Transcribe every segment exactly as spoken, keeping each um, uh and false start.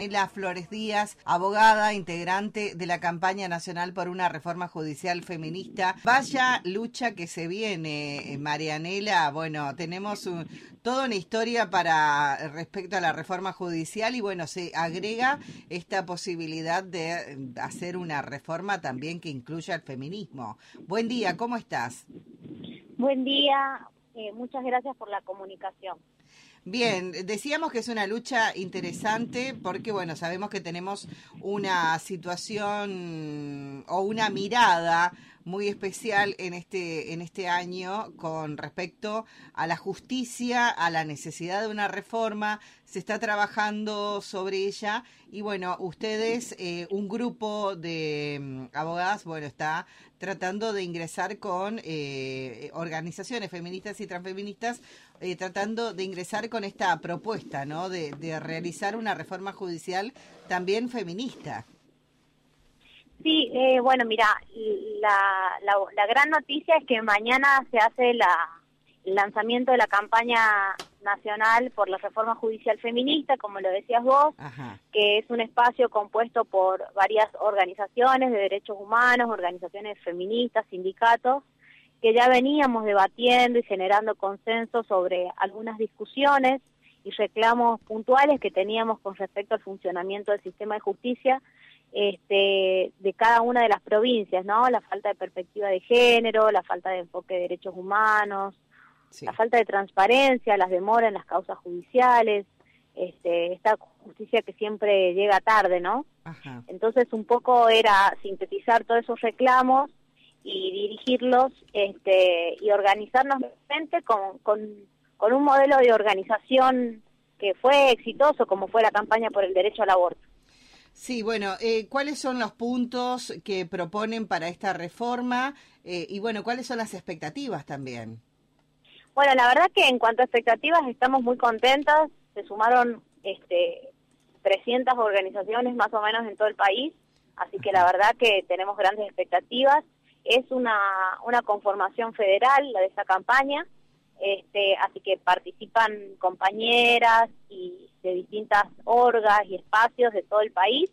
Marianela Flores Díaz, abogada, integrante de la campaña nacional por una reforma judicial feminista. Vaya lucha que se viene, Marianela. Bueno, tenemos un, toda una historia para respecto a la reforma judicial y bueno, se agrega esta posibilidad de hacer una reforma también que incluya el feminismo. Buen día, ¿cómo estás? Buen día, eh, muchas gracias por la comunicación. Bien, decíamos que es una lucha interesante porque, bueno, sabemos que tenemos una situación o una mirada muy especial en este en este año con respecto a la justicia, a la necesidad de una reforma. Se está trabajando sobre ella y, bueno, ustedes, eh, un grupo de um, abogadas, bueno, está tratando de ingresar con eh, organizaciones feministas y transfeministas, eh, tratando de ingresar con esta propuesta, ¿no? De, de realizar una reforma judicial también feminista. Sí, eh, bueno, mira, la, la, la gran noticia es que mañana se hace la, el lanzamiento de la campaña nacional por la reforma judicial feminista, como lo decías vos, Ajá. que es un espacio compuesto por varias organizaciones de derechos humanos, organizaciones feministas, sindicatos, que ya veníamos debatiendo y generando consenso sobre algunas discusiones y reclamos puntuales que teníamos con respecto al funcionamiento del sistema de justicia este, de cada una de las provincias, ¿no? La falta de perspectiva de género, la falta de enfoque de derechos humanos, sí. la falta de transparencia, las demoras en las causas judiciales, este, esta justicia que siempre llega tarde, ¿no? Ajá. Entonces un poco era sintetizar todos esos reclamos y dirigirlos este, y organizarnos con, con, con un modelo de organización que fue exitoso, como fue la campaña por el derecho al aborto. Sí, bueno, eh, ¿cuáles son los puntos que proponen para esta reforma? Eh, y bueno, ¿cuáles son las expectativas también? Bueno, la verdad que en cuanto a expectativas estamos muy contentas. Se sumaron este, trescientas organizaciones más o menos en todo el país, así que la verdad que tenemos grandes expectativas. Es una, una conformación federal, la de esta campaña, este, así que participan compañeras y de distintas orgas y espacios de todo el país.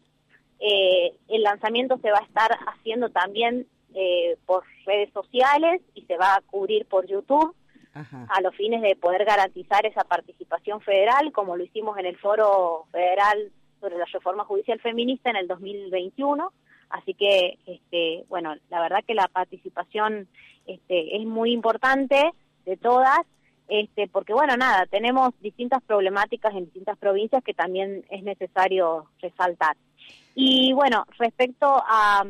Eh, el lanzamiento se va a estar haciendo también eh, por redes sociales y se va a cubrir por YouTube, Ajá. a los fines de poder garantizar esa participación federal, como lo hicimos en el Foro Federal sobre la Reforma Judicial Feminista en el dos mil veintiuno. Así que, este, bueno, la verdad que la participación este, es muy importante de todas, este, porque, bueno, nada, tenemos distintas problemáticas en distintas provincias que también es necesario resaltar. Y, bueno, respecto a,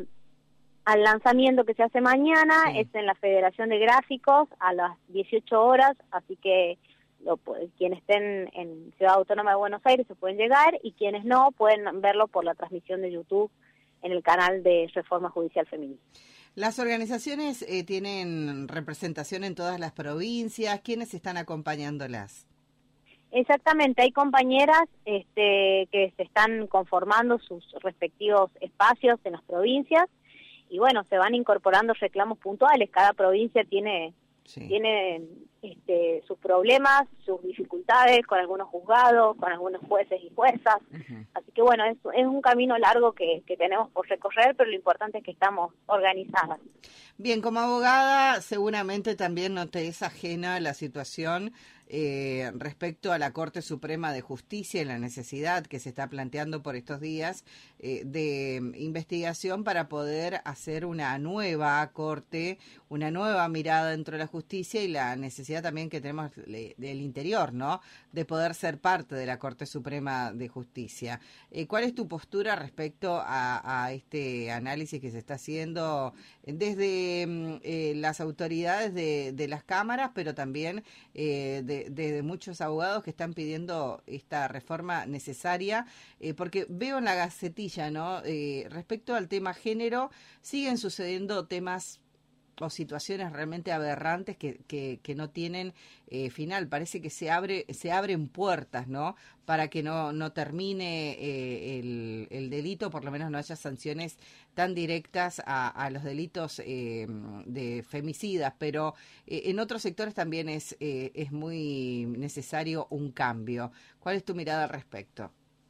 al lanzamiento que se hace mañana, sí. es en la Federación de Gráficos a las dieciocho horas, así que lo, quienes estén en Ciudad Autónoma de Buenos Aires se pueden llegar y quienes no pueden verlo por la transmisión de YouTube en el canal de Reforma Judicial Feminista. ¿Las organizaciones eh, tienen representación en todas las provincias? ¿Quiénes están acompañándolas? Exactamente, hay compañeras este, que se están conformando sus respectivos espacios en las provincias y bueno, se van incorporando reclamos puntuales. Cada provincia tiene, sí. tiene este, sus problemas, sus dificultades con algunos juzgados, con algunos jueces y juezas. Uh-huh. Así que bueno, es, es un camino largo que, que tenemos por recorrer, pero lo importante es que estamos organizadas. Bien, como abogada seguramente también no te es ajena la situación eh, respecto a la Corte Suprema de Justicia y la necesidad que se está planteando por estos días eh, de investigación para poder hacer una nueva Corte, una nueva mirada dentro de la justicia y la necesidad también que tenemos del interior, ¿no? De poder ser parte de la Corte Suprema de Justicia. Eh, ¿Cuál es tu postura respecto a, a este análisis que se está haciendo desde eh, las autoridades de, de las cámaras, pero también eh, de, de muchos abogados que están pidiendo esta reforma necesaria? Eh, porque veo en la Gacetilla, ¿no? Eh, respecto al tema género, siguen sucediendo temas o situaciones realmente aberrantes que, que, que no tienen eh, final. Parece que se abre se abren puertas, ¿no? Para que no, no termine eh, el, el delito, por lo menos no haya sanciones tan directas a, a los delitos eh, de femicidas, pero eh, en otros sectores también es, eh, es muy necesario un cambio. ¿Cuál es tu mirada al respecto?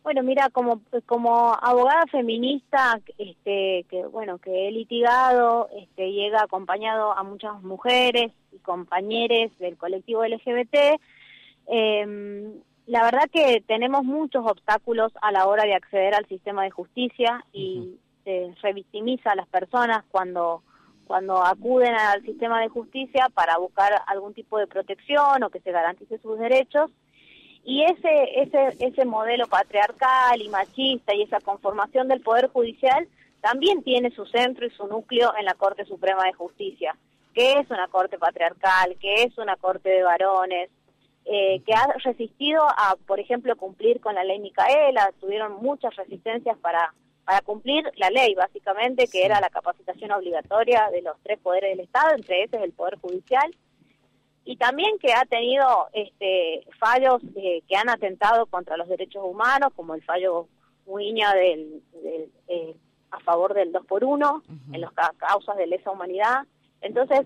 Bueno, mira, como como abogada feminista, este, que bueno, que he litigado, este, llega acompañado a muchas mujeres y compañeros del colectivo L G B T. Eh, la verdad que tenemos muchos obstáculos a la hora de acceder al sistema de justicia y uh-huh. se revictimiza a las personas cuando cuando acuden al sistema de justicia para buscar algún tipo de protección o que se garantice sus derechos. Y ese ese ese modelo patriarcal y machista y esa conformación del Poder Judicial también tiene su centro y su núcleo en la Corte Suprema de Justicia, que es una corte patriarcal, que es una corte de varones, eh, que ha resistido a, por ejemplo, cumplir con la ley Micaela. Tuvieron muchas resistencias para, para cumplir la ley, básicamente, que era la capacitación obligatoria de los tres poderes del Estado, entre esos el Poder Judicial. Y también que ha tenido este, fallos eh, que han atentado contra los derechos humanos, como el fallo Muiña del, del, eh, a favor del dos por uno, uh-huh. en las causas de lesa humanidad. Entonces,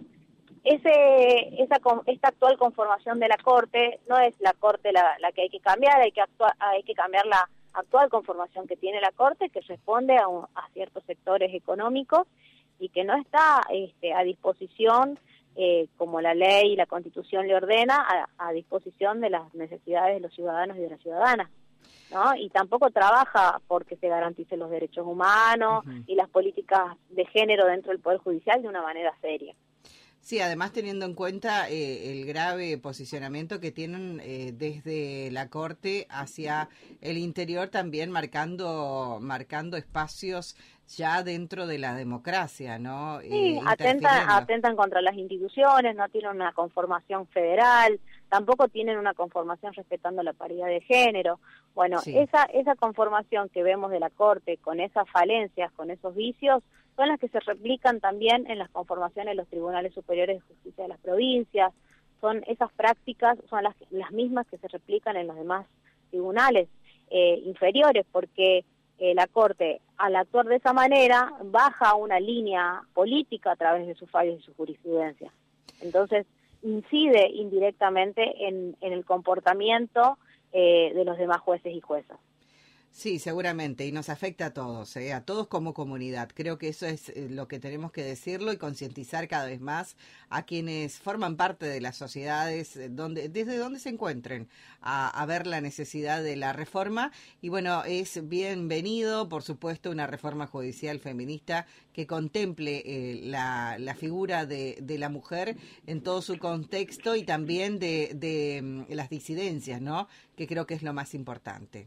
ese esa esta actual conformación de la Corte no es la Corte la, la que hay que cambiar, hay que, actua, hay que cambiar la actual conformación que tiene la Corte, que responde a, un, a ciertos sectores económicos y que no está este, a disposición, Eh, como la ley y la Constitución le ordena, a, a disposición de las necesidades de los ciudadanos y de las ciudadanas, ¿no? Y tampoco trabaja porque se garanticen los derechos humanos uh-huh. y las políticas de género dentro del Poder Judicial de una manera seria. Sí, además teniendo en cuenta eh, el grave posicionamiento que tienen eh, desde la Corte hacia el interior, también marcando marcando espacios ya dentro de la democracia, ¿no? Sí, eh, atentan, atentan contra las instituciones, no tienen una conformación federal, tampoco tienen una conformación respetando la paridad de género. Bueno, sí. esa esa conformación que vemos de la Corte con esas falencias, con esos vicios, son las que se replican también en las conformaciones de los tribunales superiores de justicia de las provincias. Son esas prácticas, son las, las mismas que se replican en los demás tribunales eh, inferiores, porque eh, la Corte, al actuar de esa manera, baja una línea política a través de sus fallos y su jurisprudencia. Entonces, incide indirectamente en, en el comportamiento eh, de los demás jueces y juezas. Sí, seguramente, y nos afecta a todos, ¿eh? A todos como comunidad. Creo que eso es lo que tenemos que decirlo y concientizar cada vez más a quienes forman parte de las sociedades, donde, desde donde se encuentren, a, a ver la necesidad de la reforma. Y bueno, es bienvenido, por supuesto, una reforma judicial feminista que contemple eh, la, la figura de, de la mujer en todo su contexto y también de, de um, las disidencias, ¿no? Que creo que es lo más importante.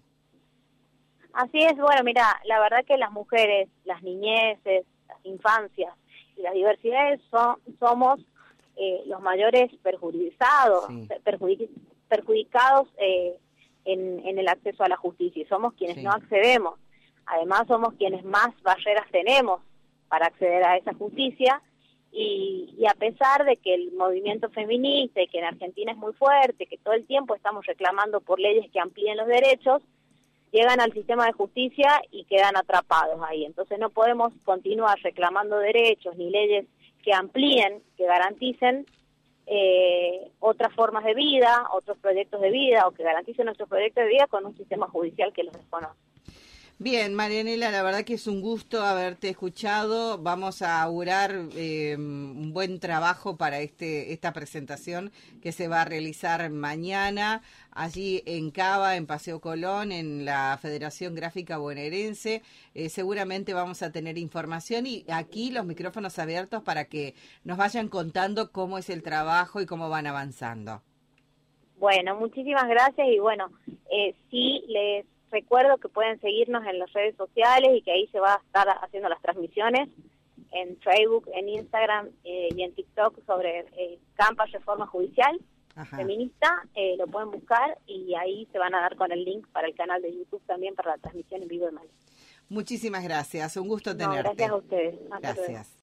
Así es, bueno, mira, la verdad que las mujeres, las niñeces, las infancias y las diversidades son, somos eh, los mayores perjudicados, sí. perjudic, perjudicados eh, en, en el acceso a la justicia, y somos quienes sí. no accedemos. Además, somos quienes más barreras tenemos para acceder a esa justicia, y, y a pesar de que el movimiento feminista y que en Argentina es muy fuerte, que todo el tiempo estamos reclamando por leyes que amplíen los derechos, llegan al sistema de justicia y quedan atrapados ahí. Entonces no podemos continuar reclamando derechos ni leyes que amplíen, que garanticen eh, otras formas de vida, otros proyectos de vida, o que garanticen nuestros proyectos de vida con un sistema judicial que los desconoce. Bien, Marianela, la verdad que es un gusto haberte escuchado. Vamos a augurar eh, un buen trabajo para este esta presentación que se va a realizar mañana allí en Cava, en Paseo Colón, en la Federación Gráfica Bonaerense. Eh, seguramente vamos a tener información y aquí los micrófonos abiertos para que nos vayan contando cómo es el trabajo y cómo van avanzando. Bueno, muchísimas gracias y bueno, eh, sí les recuerdo que pueden seguirnos en las redes sociales y que ahí se va a estar haciendo las transmisiones en Facebook, en Instagram eh, y en TikTok sobre eh, Campa Reforma Judicial Ajá. Feminista. Eh, lo pueden buscar y ahí se van a dar con el link para el canal de YouTube también para la transmisión en vivo de Mali. Muchísimas gracias, un gusto tenerte. No, gracias a ustedes. Hasta gracias. Luego.